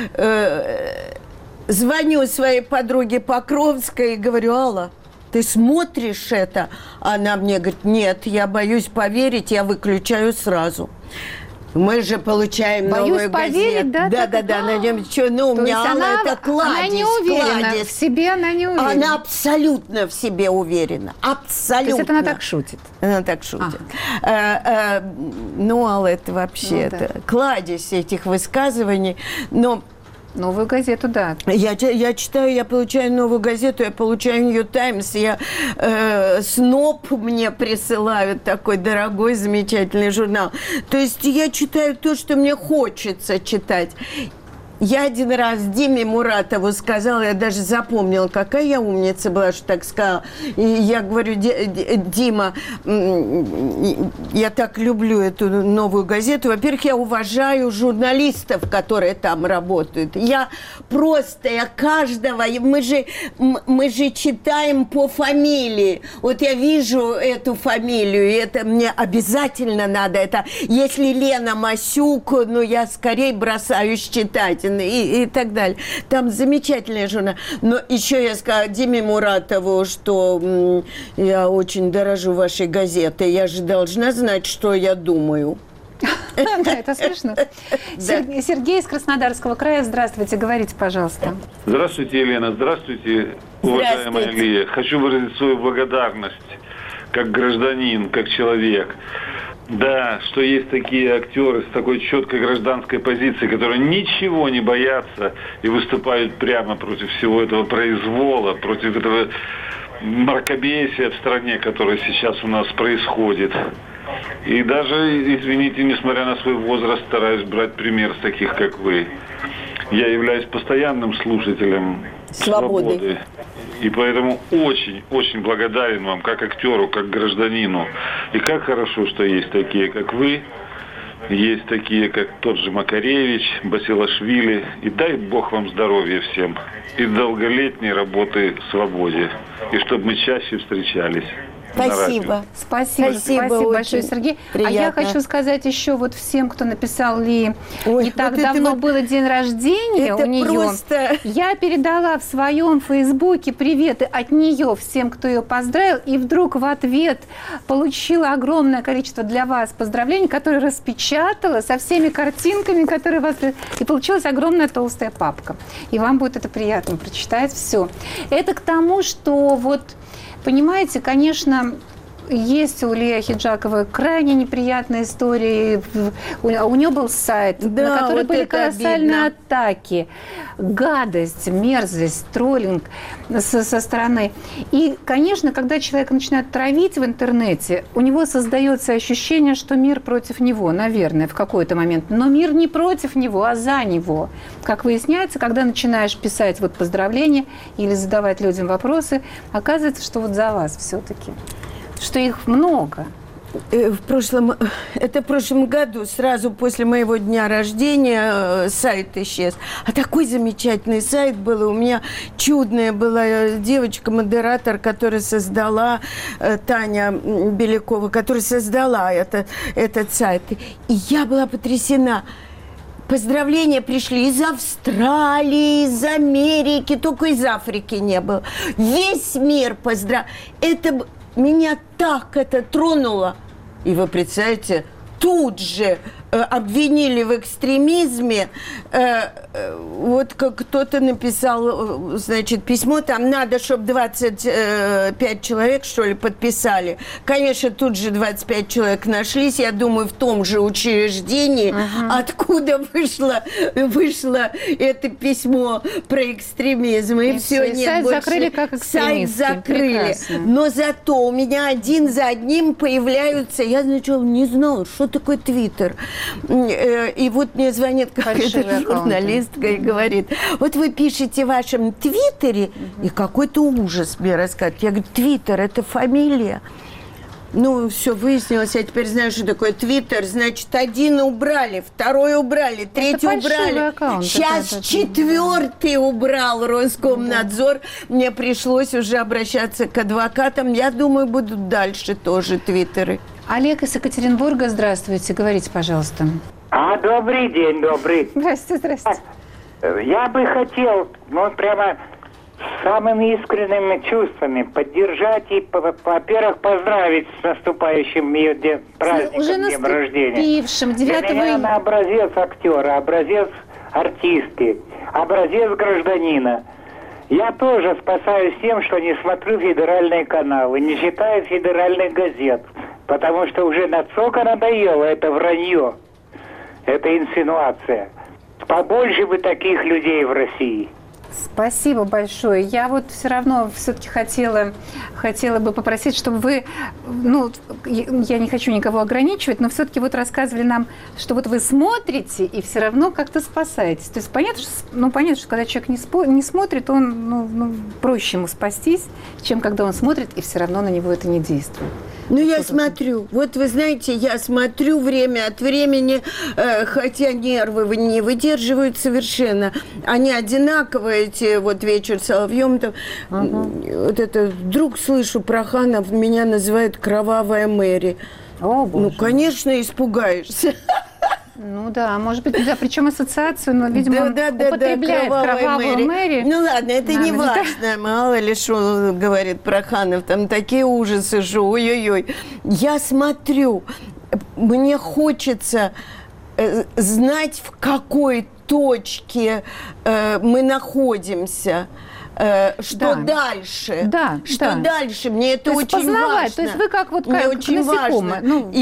Звоню своей подруге Покровской и говорю: Алла, ты смотришь это? Она мне говорит: нет, я боюсь поверить, я выключаю сразу. Мы же получаем новую газету. Да? Да. Ну, у меня Алла, это кладезь. Она не уверена в себе, она не уверена. Она абсолютно в себе уверена. Абсолютно. То есть это она так шутит? Она так шутит. Ну, Алла, это вообще это кладезь этих высказываний. Но новую газету, да. Я читаю, я получаю новую газету, я получаю Нью Таймс, СНОП мне присылают, такой дорогой, замечательный журнал. То есть я читаю то, что мне хочется читать. Я один раз Диме Муратову сказала, я даже запомнила, какая я умница была, что так сказала. И я говорю: Дима, я так люблю эту новую газету. Во-первых, я уважаю журналистов, которые там работают. Я каждого, мы же читаем по фамилии. Вот я вижу эту фамилию, и это мне обязательно надо. Это если Лена Масюк, ну я скорее бросаюсь читать. И так далее. Там замечательный журнал. Но еще я сказала Диме Муратову, что я очень дорожу вашей газетой. Я же должна знать, что я думаю. Да, это смешно. Сергей из Краснодарского края. Здравствуйте, говорите, пожалуйста. Здравствуйте, Елена. Здравствуйте, уважаемая Лия. Хочу выразить свою благодарность как гражданин, как человек. Да, что есть такие актеры с такой четкой гражданской позицией, которые ничего не боятся и выступают прямо против всего этого произвола, против этого мракобесия в стране, которое сейчас у нас происходит. И даже, извините, несмотря на свой возраст, стараюсь брать пример с таких, как вы. Я являюсь постоянным слушателем «Свободы». И поэтому очень благодарен вам, как актеру, как гражданину. И как хорошо, что есть такие, как вы, есть такие, как тот же Макаревич, Басилашвили. И дай Бог вам здоровья всем. И долголетней работы в «Свободе». И чтобы мы чаще встречались. Спасибо. Спасибо большое, Сергей. Приятно. А я хочу сказать еще вот всем, кто написал Ли, не так давно было день рождения у нее. Просто... Я передала в своем фейсбуке приветы от нее всем, кто ее поздравил, и вдруг в ответ получила огромное количество для вас поздравлений, которые распечатала со всеми картинками, которые вас... И получилась огромная толстая папка. И вам будет это приятно прочитать все. Это к тому, что вот... Понимаете, конечно, есть у Лии Ахеджаковой крайне неприятные истории. У нее был сайт, на который вот были колоссальные атаки, гадость, мерзость, троллинг со стороны. И, конечно, когда человек начинает травить в интернете, у него создается ощущение, что мир против него, наверное, в какой-то момент. Но мир не против него, а за него. Как выясняется, когда начинаешь писать вот поздравления или задавать людям вопросы, оказывается, что вот за вас все-таки. Что их много. В прошлом году, сразу после моего дня рождения, сайт исчез. А такой замечательный сайт был. У меня чудная была девочка-модератор, которая создала, Таня Белякова, которая создала этот сайт. И я была потрясена. Поздравления пришли из Австралии, из Америки, только из Африки не было. Весь мир поздравлял. Меня так это тронуло. И вы представляете, тут же обвинили в экстремизме. Вот как кто-то написал, значит, письмо, там надо, чтобы 25 человек, что ли, подписали. Конечно, тут же 25 человек нашлись, я думаю, в том же учреждении, откуда вышло это письмо про экстремизм. И все, нет, сайт больше... закрыли как экстремистский. Сайт закрыли. Прекрасно. Но зато у меня один за одним появляются... Я сначала не знала, что такое Твиттер. И вот мне звонит какая-то журналистка и говорит: вот вы пишете в вашем Твиттере, и какой-то ужас мне рассказывает. Я говорю: Твиттер – это фамилия. Ну, все выяснилось, я теперь знаю, что такое Твиттер. Значит, один убрали, второй убрали, третий убрали. Аккаунт, сейчас четвертый убрал Роскомнадзор. Мне пришлось уже обращаться к адвокатам. Я думаю, будут дальше тоже Твиттеры. Олег из Екатеринбурга, здравствуйте. Говорите, пожалуйста. Добрый день, добрый. Здравствуйте. Я бы хотел, прямо самыми искренними чувствами поддержать и, во-первых, поздравить с наступающим ее праздником, уже днем рождения. 9 Для меня она образец актера, образец артистки, образец гражданина. Я тоже спасаюсь тем, что не смотрю федеральные каналы, не читаю федеральных газет, потому что уже настолько надоело это вранье, это инсинуация. Побольше бы таких людей в России. Спасибо большое. Я вот все равно все-таки хотела бы попросить, чтобы вы, я не хочу никого ограничивать, но все-таки вот рассказывали нам, что вот вы смотрите и все равно как-то спасаетесь. То есть понятно, что когда человек не смотрит, он проще ему спастись, чем когда он смотрит и все равно на него это не действует. Я смотрю. Вот вы знаете, я смотрю время от времени, хотя нервы не выдерживают совершенно. Они одинаковые, эти вот «Вечер с соловьем». Вот это вдруг слышу, Проханов меня называет «Кровавая Мэри». О, Боже. Конечно, испугаешься. Да, может быть, да, причем ассоциацию, но, видимо, он употребляет кровавую Мэри. Ну ладно, это не важно. Мало ли, что говорит Проханов, там такие ужасы, что ой-ой-ой. Я смотрю, мне хочется знать, в какой точке мы находимся. Что дальше? Что дальше? Мне это очень важно. То есть вы как мне очень важно.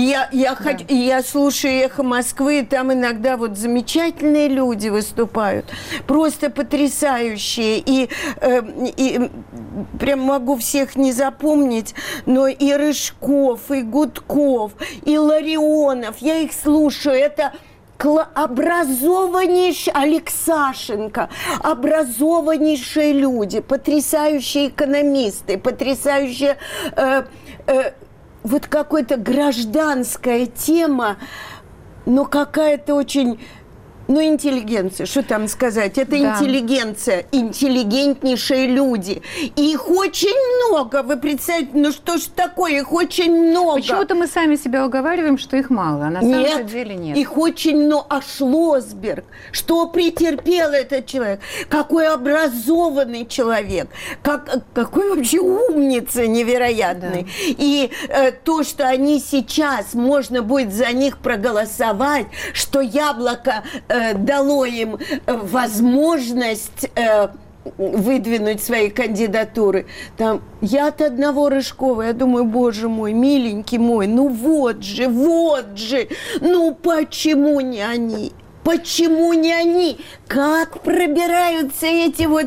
И я слушаю «Эхо Москвы», и там иногда вот замечательные люди выступают, просто потрясающие. И прям могу всех не запомнить, но и Рыжков, и Гудков, и Ларионов. Я их слушаю. Это образованнейшие, Алексашенко, образованнейшие люди, потрясающие экономисты, потрясающие вот какая-то гражданская тема, но какая-то очень... интеллигенция, что там сказать? Это интеллигенция, интеллигентнейшие люди. И их очень много. Вы представляете, что ж такое? Их очень много. Почему-то мы сами себя уговариваем, что их мало, а на самом деле нет. Их очень много. А Шлосберг, что претерпел этот человек? Какой образованный человек. Какой вообще умница невероятный. Да. И то, что они сейчас, можно будет за них проголосовать, что Яблоко дало им возможность выдвинуть свои кандидатуры. Там я от одного Рыжкова, я думаю, боже мой, миленький мой, вот же, почему не они? Почему не они? Как пробираются эти вот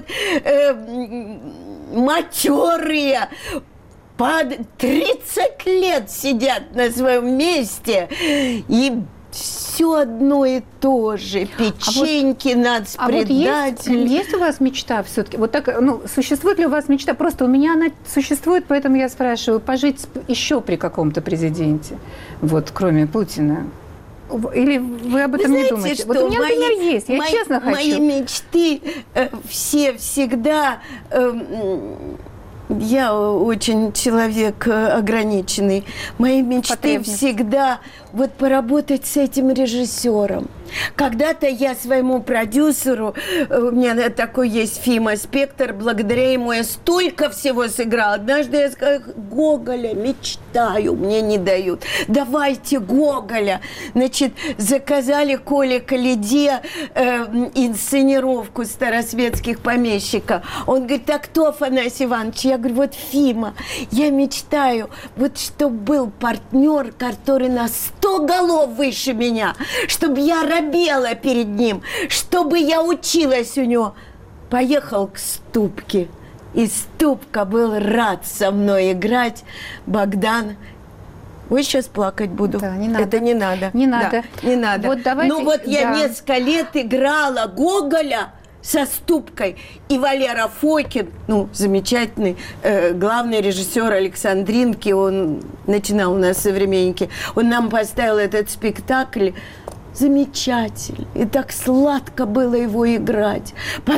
матерые, по 30 лет сидят на своем месте и все одно и то же. Печеньки, нацпредатель. Есть у вас мечта все-таки? Вот так, существует ли у вас мечта? Просто у меня она существует, поэтому я спрашиваю, пожить еще при каком-то президенте, вот, кроме Путина? Или вы об этом не думаете? Что? Вот у меня, например, есть. Я честно хочу. Мои мечты все всегда... Я очень человек ограниченный. Мои мечты всегда вот поработать с этим режиссером. Когда-то я своему продюсеру, у меня такой есть Фима Спектр, благодаря ему я столько всего сыграла. Однажды я сказала: Гоголя мечтаю, мне не дают. Давайте Гоголя. Значит, заказали Коле Калиде инсценировку старосветских помещиков. Он говорит: а кто Афанасий Иванович? Я говорю: вот Фима. Я мечтаю, вот чтобы был партнер, который на 100 голов выше меня, чтобы я робела перед ним, чтобы я училась у него. Поехал к Ступке, и Ступка был рад со мной играть. Богдан. Ой, сейчас плакать буду. Да, не надо. Это не надо. Не надо. Да, не надо. Вот давайте, я несколько лет играла Гоголя со Ступкой. И Валера Фокин, ну, замечательный главный режиссер Александринки, он начинал у нас «Современники», он нам поставил этот спектакль. Замечательный. И так сладко было его играть.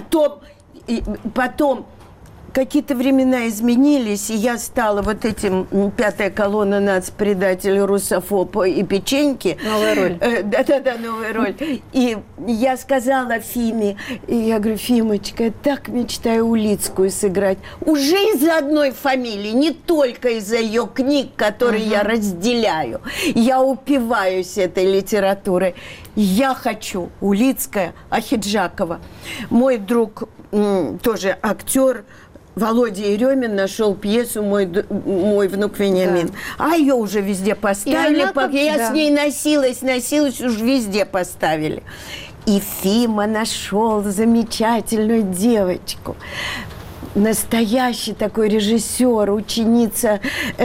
Потом какие-то времена изменились, и я стала вот этим пятая колонна нацпредатель, русофоб и печеньки. Новая роль. Да-да-да, новая роль. И я сказала Фиме, я говорю, Фимочка, я так мечтаю Улицкую сыграть. Уже из-за одной фамилии, не только из-за ее книг, которые я разделяю. Я упиваюсь этой литературой. Я хочу Улицкая, Ахеджакова. Мой друг, тоже актер, Володя Еремин нашел пьесу «Мой внук Вениамин». Да. А ее уже везде поставили. Я с ней носилась, уже везде поставили. И Фима нашел замечательную девочку. Настоящий такой режиссер, ученица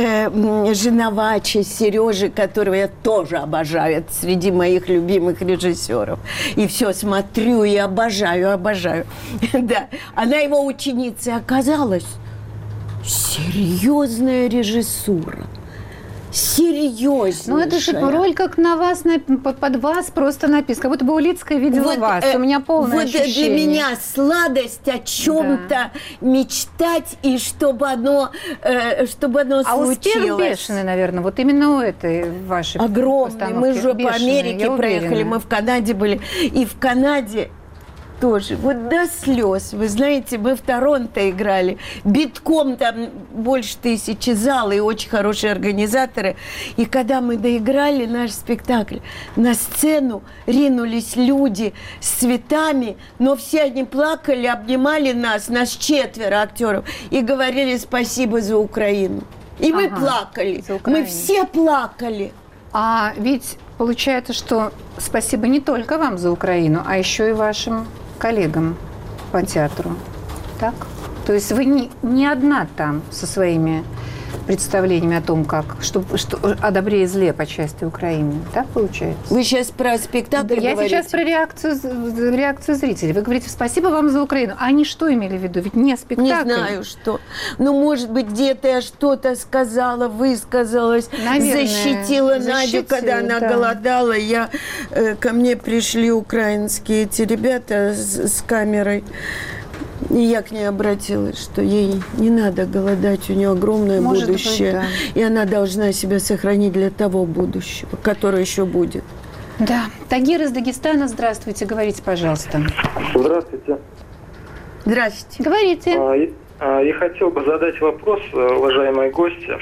Женовача, Сережи, которого я тоже обожаю. Это среди моих любимых режиссеров. И все смотрю и обожаю. Да. Она его ученица, и оказалась серьезная режиссура. Серьезно. Ну, это же роль как на вас, под вас просто написано. Как будто бы Улицкая видела вас. У меня полное ощущение. Для меня сладость о чем-то мечтать, и чтобы оно случилось. А успех бешеный, наверное, вот именно у этой вашей огромный. Мы же по Америке проехали, мы в Канаде были. И в Канаде тоже. Вот до слез. Вы знаете, мы в Торонто играли. Битком там больше 1000 зал и очень хорошие организаторы. И когда мы доиграли наш спектакль, на сцену ринулись люди с цветами, но все они плакали, обнимали нас 4 актеров, и говорили спасибо за Украину. И мы плакали. Мы все плакали. А ведь получается, что спасибо не только вам за Украину, а еще и вашим коллегам по театру. Так? То есть вы не одна там со своими представлениями о том, что о добре и зле по части Украины. Так получается? Вы сейчас про спектакль говорите? Я сейчас про реакцию зрителей. Вы говорите, спасибо вам за Украину. А они что имели в виду? Ведь не спектакль. Не знаю, что. Ну, может быть, где-то я что-то сказала, высказалась, наверное, защитила Надю, когда она голодала. Ко мне пришли украинские эти ребята с камерой. И я к ней обратилась, что ей не надо голодать, у нее огромное будущее. Быть, да. И она должна себя сохранить для того будущего, которое еще будет. Да. Тагир из Дагестана, здравствуйте, говорите, пожалуйста. Здравствуйте. Здравствуйте. Говорите. Я хотел бы задать вопрос, уважаемой гости.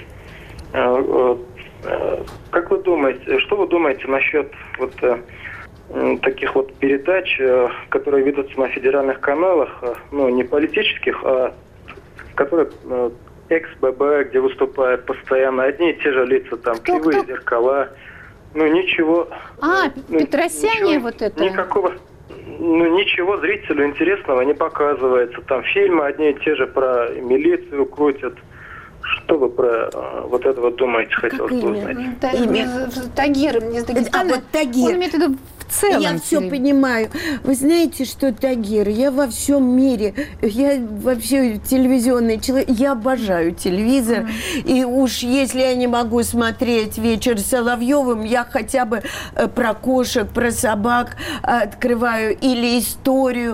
Как вы думаете, что вы думаете насчет таких вот передач, которые ведутся на федеральных каналах, ну, не политических, а которые экс-ББ, где выступают постоянно одни и те же лица, там, кривые зеркала, ну, ничего... Петросяне ничего, вот это? Никакого, ничего зрителю интересного не показывается. Там фильмы одни и те же про милицию крутят. Что вы про вот это вот думаете, хотел бы узнать? Тагир из Дагестана. Тагир. Он имеет в виду в целом. Я все понимаю. Вы знаете, что Тагир? Я во всем мире, я вообще телевизионный человек, я обожаю телевизор. И уж если я не могу смотреть «Вечер с Соловьевым», я хотя бы про кошек, про собак открываю, или историю,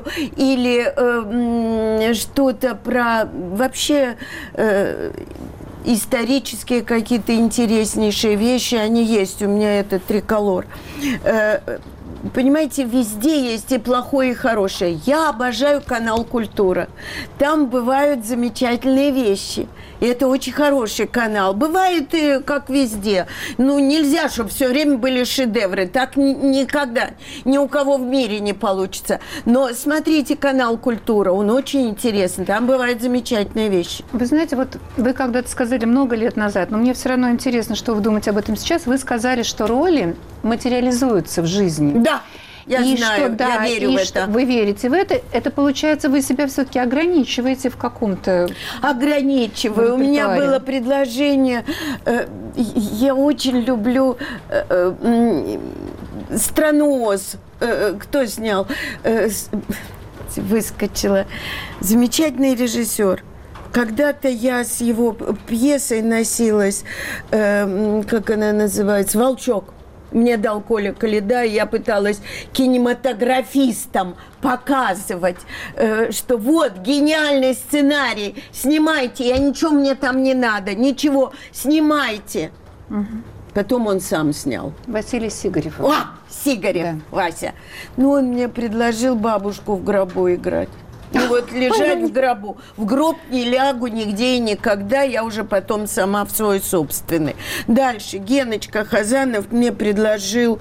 или что-то про вообще... исторические какие-то интереснейшие вещи, они есть. У меня это триколор. Понимаете, везде есть и плохое, и хорошее. Я обожаю канал «Культура». Там бывают замечательные вещи. И это очень хороший канал. Бывает и как везде. Ну, нельзя, чтобы все время были шедевры. Так никогда ни у кого в мире не получится. Но смотрите канал «Культура». Он очень интересный. Там бывают замечательные вещи. Вы знаете, вот вы когда-то сказали много лет назад, но мне все равно интересно, что вы думаете об этом сейчас. Вы сказали, что роли материализуются в жизни. Да. Я знаю, я верю в это. Вы верите в это. Это, получается, вы себя все-таки ограничиваете в каком-то... Ограничиваю. У меня было предложение. Я очень люблю «Страну Оз». Кто снял? выскочила. Замечательный режиссер. Когда-то я с его пьесой носилась, как она называется, «Волчок». Мне дал Коля Коляда, и я пыталась кинематографистам показывать, что вот гениальный сценарий, снимайте, ничего мне там не надо, ничего, снимайте. Угу. Потом он сам снял. Василий Сигарев. О, Сигарев, да. Вася. Ну, он мне предложил бабушку в гробу играть. Ну вот лежать в гробу. В гроб не лягу нигде и никогда. Я уже потом сама в свой собственный. Дальше. Геночка Хазанов мне предложил...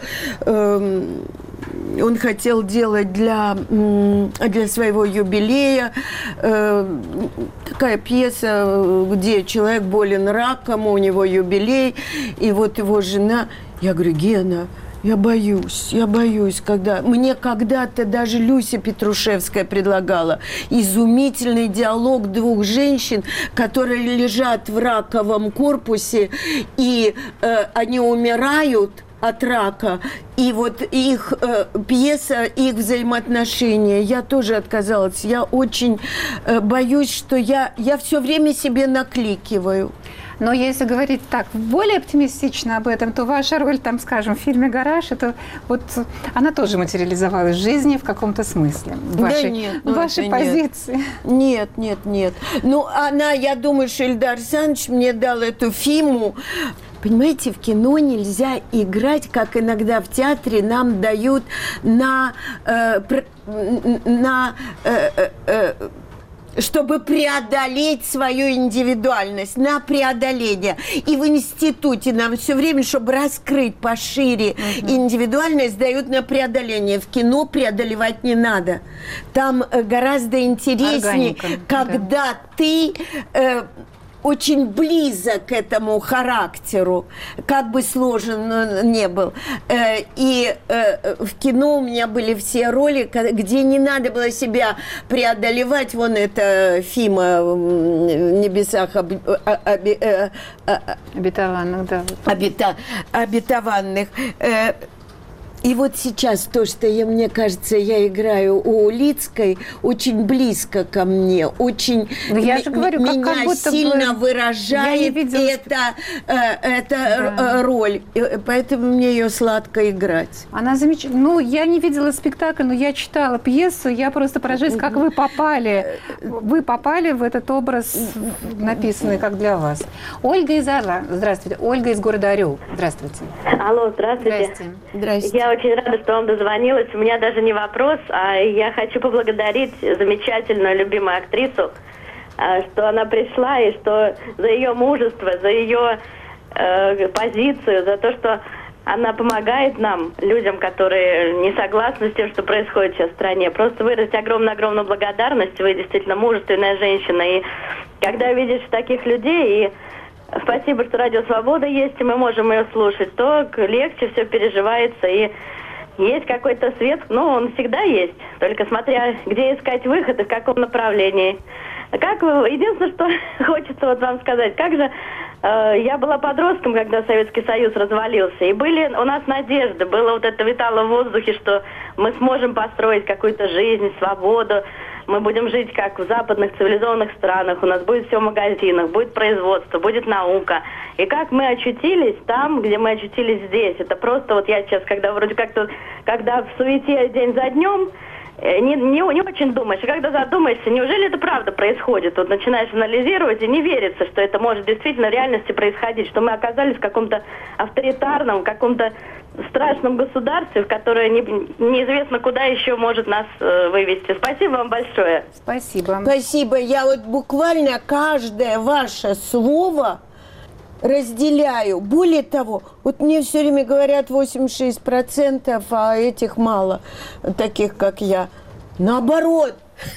он хотел делать для своего юбилея такая пьеса, где человек болен раком, у него юбилей. И вот его жена... Я говорю, Гена... Я боюсь, когда... Мне когда-то даже Люся Петрушевская предлагала изумительный диалог двух женщин, которые лежат в раковом корпусе, и они умирают от рака, и вот их пьеса, их взаимоотношения. Я тоже отказалась. Я очень боюсь, что я все время себе накликиваю. Но если говорить так более оптимистично об этом, то ваша роль, там, скажем, в фильме «Гараж», это вот она тоже материализовалась в жизни в каком-то смысле. В вашей позиции. Нет. Ну, она, я думаю, что Эльдар Александрович мне дал эту Фиму. Понимаете, в кино нельзя играть, как иногда в театре нам дают чтобы преодолеть свою индивидуальность, на преодоление. И в институте нам все время, чтобы раскрыть пошире индивидуальность, дают на преодоление. В кино преодолевать не надо. Там гораздо интереснее, когда ты... очень близок к этому характеру, как бы сложен он не был. И в кино у меня были все роли, где не надо было себя преодолевать. Вон это Фима в небесах обетованных, да. Обетованных. И вот сейчас то, что мне кажется, я играю у Улицкой, очень близко ко мне, очень я же говорю, меня сильно выражает эта роль. Поэтому мне ее сладко играть. Она замечательная. Ну, я не видела спектакль, но я читала пьесу, я просто поражаюсь, как вы попали. Вы попали в этот образ, написанный как для вас. Ольга из Орла. Здравствуйте. Ольга из города Орел. Здравствуйте. Алло, здравствуйте. Здрасте. Я очень рада, что вам дозвонилась. У меня даже не вопрос, а я хочу поблагодарить замечательную, любимую актрису, что она пришла, и что за ее мужество, за ее позицию, за то, что она помогает нам, людям, которые не согласны с тем, что происходит сейчас в стране. Просто выразить огромную-огромную благодарность. Вы действительно мужественная женщина. И когда видишь таких людей, и спасибо, что Радио Свобода есть, и мы можем ее слушать, то легче все переживается, и есть какой-то свет, он всегда есть, только смотря, где искать выход и в каком направлении. Единственное, что хочется вам сказать, как же я была подростком, когда Советский Союз развалился, и были у нас надежды, было это витало в воздухе, что мы сможем построить какую-то жизнь, свободу, мы будем жить как в западных цивилизованных странах, у нас будет все в магазинах, будет производство, будет наука. И как мы очутились там, где мы очутились здесь. Это просто я сейчас, когда когда в суете день за днем, не очень думаешь. И когда задумаешься, неужели это правда происходит? Начинаешь анализировать, и не верится, что это может действительно в реальности происходить, что мы оказались в каком-то авторитарном, каком-то страшном государстве, в которое неизвестно куда еще может нас вывести. Спасибо вам большое. Спасибо. Спасибо. Я буквально каждое ваше слово разделяю. Более того, мне все время говорят 86%, а этих мало, таких как я. Наоборот,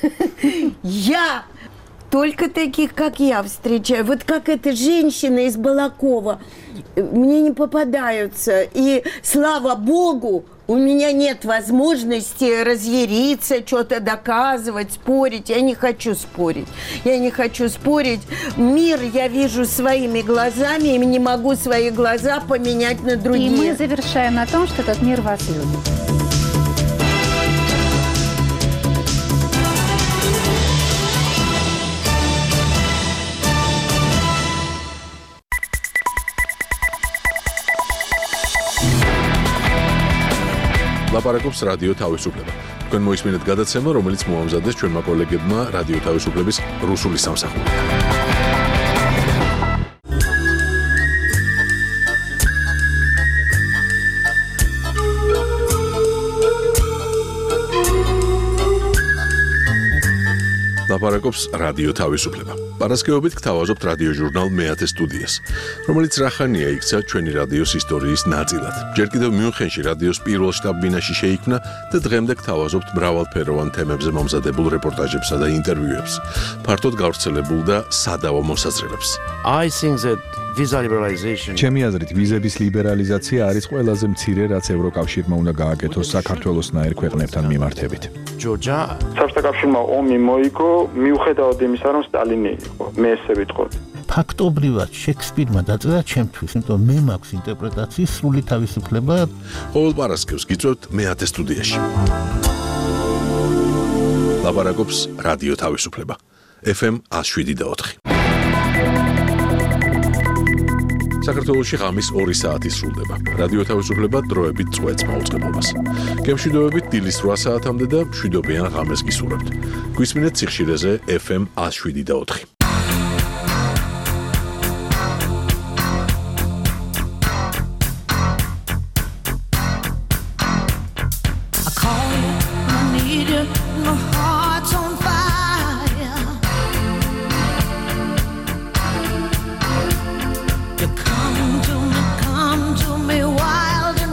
я только таких, как я, встречаю. Вот как эта женщина из Балакова. Мне не попадаются. И, слава богу, у меня нет возможности разъяриться, что-то доказывать, спорить. Я не хочу спорить. Мир я вижу своими глазами, и не могу свои глаза поменять на другие. И мы завершаем на том, что этот мир вас любит. ლაპარაკობს რადიო თავისუფლება. თქვენ მოისმინეთ გადაცემა, რომელიც მოამზადეს ჩვენმა კოლეგებმა რადიო თავისუფლების რუსული სამსახური. ლაპარაკობს რადიო თავისუფლება. პარასკევობით გთავაზობთ რადიო ჟურნალ მეათე სტუდიას, რომელიც რახანია იქცა ჩვენი რადიოს ისტორიის ნაწილად. ჯერ კიდევ მიუნხენში რადიოს პირველ შტაბ-ბინაში შეიქმნა და დღემდე გთავაზობთ მრავალფეროვან თემებზე მომზადებულ რეპორტაჟებსა და ინტერვიუებს. ფართოდ გავრცელებულ და სადავო მოსაზრებებს. ჩემი აზრით, ვიზების ლიბერალიზაცია არის ყველაზე მცირე, რაც ევროკავშირმა უნდა გააკეთოს საქართველოსნაირ ქვეყნებთან მიმართებით. საბჭოთა კავშირმა ომი მოიგო, მიუხედავად იმისა, რომ სტალინი იყო. მე ესე ვიტყოდი. ფაქტობრივად შექსპირმა დაწერა ჩემთვის, იმიტომ მე მაქვს ინტერპრეტაციის სრული თავისუფლება. ყოველ პარასკევს გიწევთ მეათე სტუდიაში. ლაპარაკობს რადიო თავისუფლება. FM 107.4. საქართველოში ღამის 2 საათი სრულდება. რადიო თავისუფლება დროებით წვეთს მაუწყებლობას. გემშვიდობებით დილის 8 საათამდე და მშვიდობიან ღამეს გისურვებთ. გვისმინეთ სიხშირეზე FM 107.4.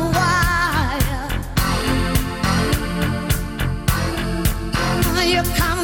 You come